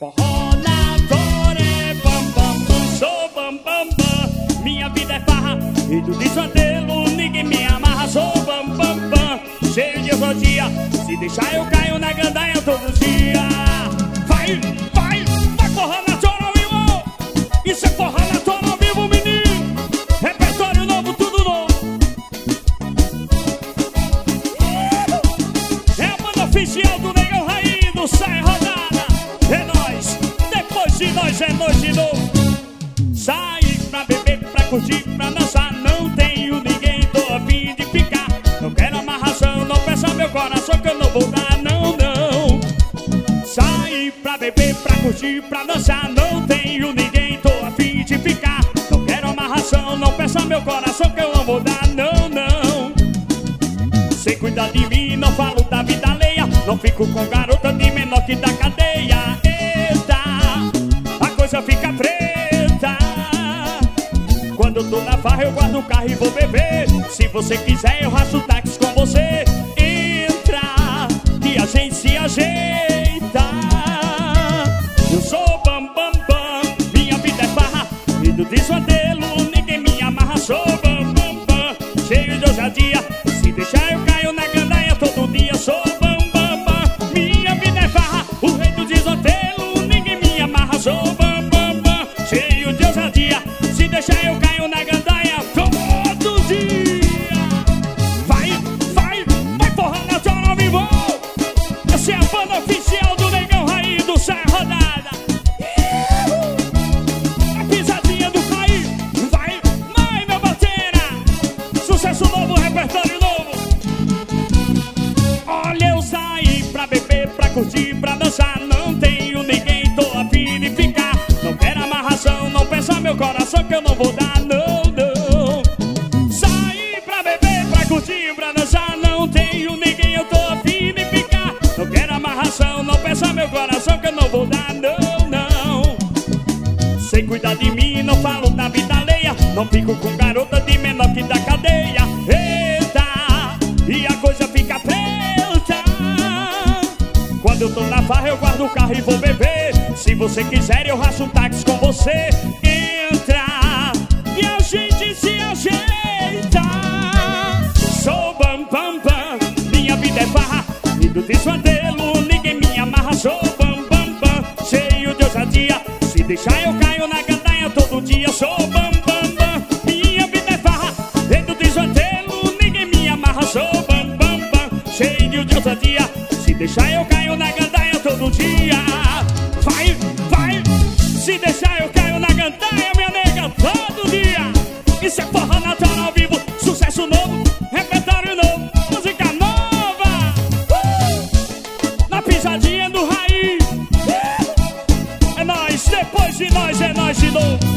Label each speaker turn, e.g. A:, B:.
A: Forró na Toré, bam bam bam, sou bam bam bam. Minha vida é farra e do desvantelo ninguém me amarra. Sou bam bam bam, cheio de ousadia. Se deixar eu caio na gandaia todos os dias. Vai, vai, vai forró na Toré ao vivo. Isso é forró na Toré ao vivo, menino. Repertório novo, tudo novo. É a banda oficial do Negão Raiz do Sai Rodada. É nóis, depois de nós é noite de novo. Saí pra beber, pra curtir, pra dançar. Não tenho ninguém, tô a fim de ficar. Não quero amarração, não peça meu coração que eu não vou dar, não, não. Saí pra beber, pra curtir, pra dançar. Não tenho ninguém, tô a fim de ficar. Não quero amarração, não peça meu coração que eu não vou dar, não, não. Cê cuida de mim, não falo da vida alheia. Não fico com garota de menor que da cadeia. Eita, a coisa fica preta. Quando eu tô na farra eu guardo o carro e vou beber. Se você quiser eu raço táxi com você. Entra, que a gente se ajeita. Eu sou bam bam bam, minha vida é farra e do desvantelo ninguém me amarra. Sou bam bam bam, cheio de ousadia. Se deixar eu caio na gandaia todo dia. Sou bam bam bam, minha vida é farra, o rei do desvantelo ninguém me amarra. Sou bam bam bam, cheio de ousadia. Se deixar eu caio na gandaia todo dia. Vai, vai, vai forró na Toré ao vivo. Essa é a banda oficial do Negão Raiz do Sai Rodada. A pisadinha do Raiz. Vai, vai meu batera. Sucesso novo, repertório novo. Olha, eu saí pra beber, pra curtir, pra dançar. Não tenho ninguém, tô a fim de ficar. Não quero amarração, não peça meu coração que eu não vou dar, não, não. Saí pra beber, pra curtir, pra dançar. Não tenho ninguém, eu tô a fim de ficar. Não quero amarração, não peça meu coração que eu não vou dar, não, não. Sei cuidar de mim, não falo da vida alheia. Não fico com garota de menor que da cadeia. Eita, e a coisa fica preta. Quando eu tô na farra eu guardo o carro e vou beber. Se você quiser eu raço um táxi com você. Entra, e a gente se ajeita. Sou bam bam bam, minha vida é farra e do desvantelo ninguém me amarra. Sou bam bam bam, cheio de ousadia. Se deixar eu caio na gandaia todo dia. Sou bam bam bam, minha vida é farra e do desvantelo ninguém me amarra. Sou bam bam bam, cheio de ousadia. Se deixar eu caio na gandaia todo dia. Vai, vai, se deixar eu caio na gandaia, minha nega, todo dia. Isso é forró na Toré ao vivo, sucesso novo, repertório novo, música nova. Na pisadinha do Raiz. É nóis, depois de nós é nóis de novo.